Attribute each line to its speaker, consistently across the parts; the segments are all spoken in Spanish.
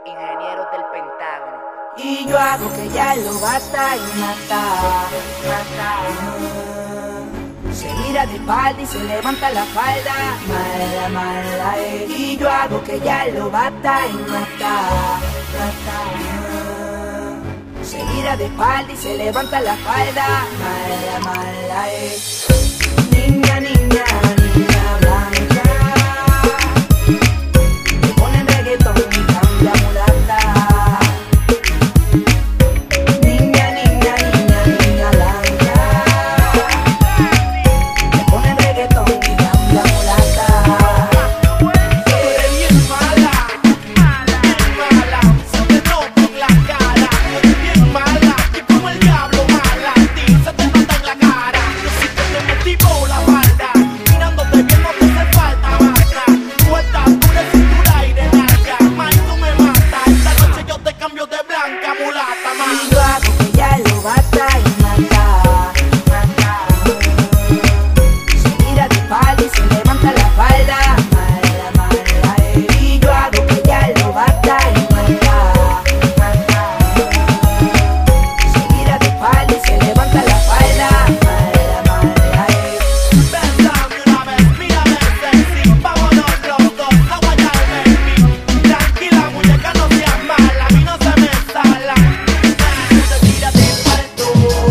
Speaker 1: ingenieros del Pentágono.
Speaker 2: Y yo hago que ya lo bata y mata. Se gira de espalda y se levanta la falda. Mala, mala, Y yo hago que ya lo bata y mata. Se gira de espalda y se levanta la falda. Mala, mala, Niña, niña, niña blanca. Le ponen reggaetón y cambia mulata. Niña, niña, niña, niña blanca. Le ponen reggaetón y cambia mulata.
Speaker 3: Tú eres bien mala, se te nota en la cara. Tú eres bien mala, y como el diablo mala, a ti se te nota en la cara. Yo sí que te motivo la falda, mirándote bien no te hace falta basta. Tú estás dura de cintura y de larga, ma, y tú me matas. Esta noche yo te cambio de blanca mulata, ma.
Speaker 2: Y yo hago que ya lo bata y mata. Se gira de espalda y se levanta la falda. Mala, mala, Y yo hago que ya lo bata y mata. Se gira de espalda y se levanta la falda. Mala, mala,
Speaker 3: Ven, dame una vez, mírame sexy, vámonos los dos a guayar, baby. Tranquila, muñeca, no seas mala, a mí no se me sala. Tú te tiras de espaldo,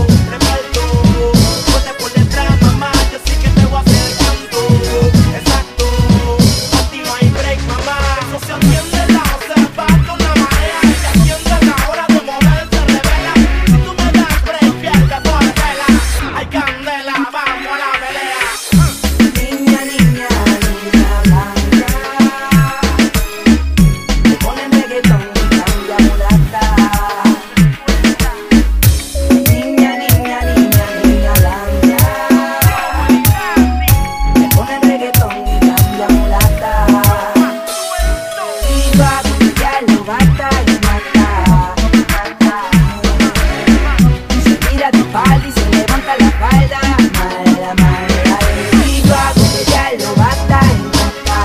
Speaker 3: ponte por detrás, mamá, yo sí que te voy a hacer canto. Exacto, a ti no hay break, mamá. Eso se atiende la observa con la marea y se atiende la hora de moverse, revela. Si tú me das break, pierdes por vela. Hay candela, vamos a la pelea.
Speaker 2: Niña, niña, niña blanca. Le ponen reggaetón y cambia mulata. Niña, niña, niña, niña blanca. Le ponen reggaetón y cambia mulata. Y yo hago que ya lo bata y mata. Se tira de espalda y se levanta la falda. Mala, mala, Y yo hago que ya lo bata y mata.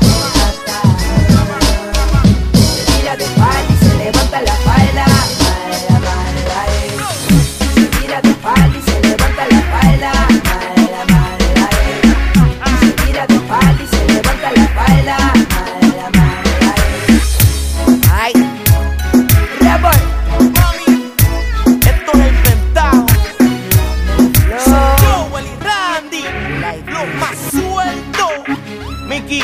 Speaker 2: Se tira de espalda y se levanta la falda. Mala, mala, Se tira de espalda y se levanta la falda. Mala, mala, Se tira de espalda y se levanta la falda. Mala, mala,
Speaker 1: Ay,
Speaker 2: Rebel.
Speaker 3: Mami, esto es el Pentágono. Soy Joel y Randy, los más sueltos. Mickey,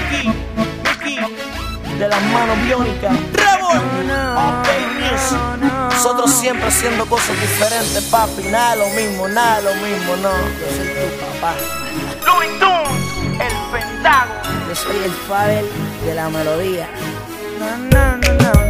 Speaker 3: de las manos biónicas. Rebel, OK Music. Nosotros siempre haciendo cosas diferentes, papi. Nada lo mismo, no.
Speaker 2: Yo soy tu papá.
Speaker 3: Looney Tunes, el Pentágono.
Speaker 2: Yo soy el Fabel de la melodía. No, no, no, no.